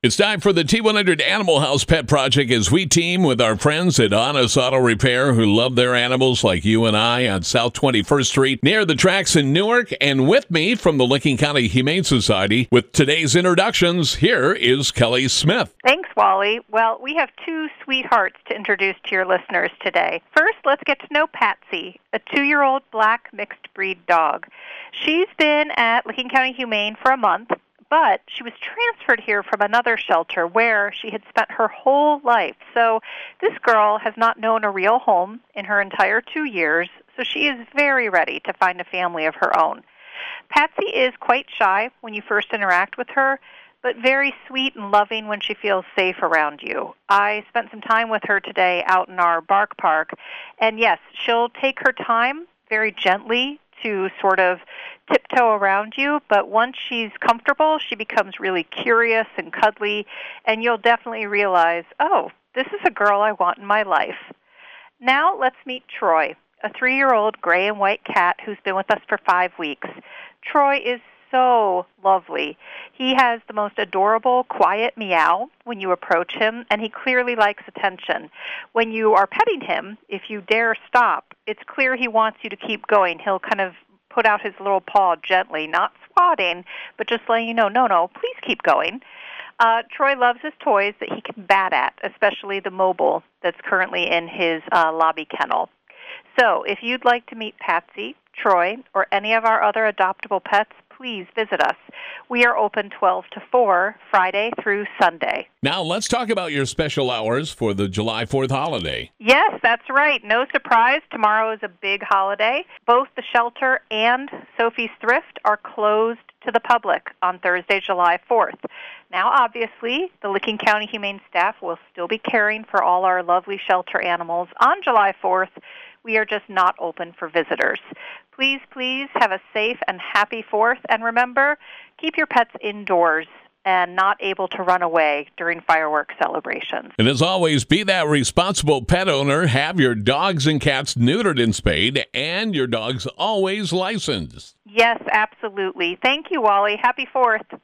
It's time for the T100 Animal House Pet Project as we team with our friends at Honest Auto Repair who love their animals like you and I on South 21st Street near the tracks in Newark. And with me from the Licking County Humane Society with today's introductions, here is Kelly Smith. Thanks, Wally. Well, we have two sweethearts to introduce to your listeners today. First, let's get to know Patsy, a 2-year-old black mixed breed dog. She's been at Licking County Humane for a month, but she was transferred here from another shelter where she had spent her whole life. So this girl has not known a real home in her entire 2 years, so she is very ready to find a family of her own. Patsy is quite shy when you first interact with her, but very sweet and loving when she feels safe around you. I spent some time with her today out in our bark park, and yes, she'll take her time very gently to sort of tiptoe around you, but once she's comfortable, she becomes really curious and cuddly, and you'll definitely realize, oh, this is a girl I want in my life. Now let's meet Troy, a 3-year-old gray and white cat who's been with us for 5 weeks. Troy is so lovely. He has the most adorable, quiet meow when you approach him, and he clearly likes attention. When you are petting him, if you dare stop, it's clear he wants you to keep going. He'll kind of put out his little paw gently, not swatting, but just letting you know, no, please keep going. Troy loves his toys that he can bat at, especially the mobile that's currently in his lobby kennel. So if you'd like to meet Patsy, Troy, or any of our other adoptable pets, please visit us. We are open 12 to 4, Friday through Sunday. Now let's talk about your special hours for the July 4th holiday. Yes, that's right. No surprise, tomorrow is a big holiday. Both the shelter and Sophie's Thrift are closed to the public on Thursday, July 4th. Now, obviously, the Licking County Humane staff will still be caring for all our lovely shelter animals on July 4th. We are just not open for visitors. Please have a safe and happy 4th, and remember, keep your pets indoors and not able to run away during fireworks celebrations. And as always, be that responsible pet owner. Have your dogs and cats neutered and spayed, and your dogs always licensed. Yes, absolutely. Thank you, Wally. Happy 4th.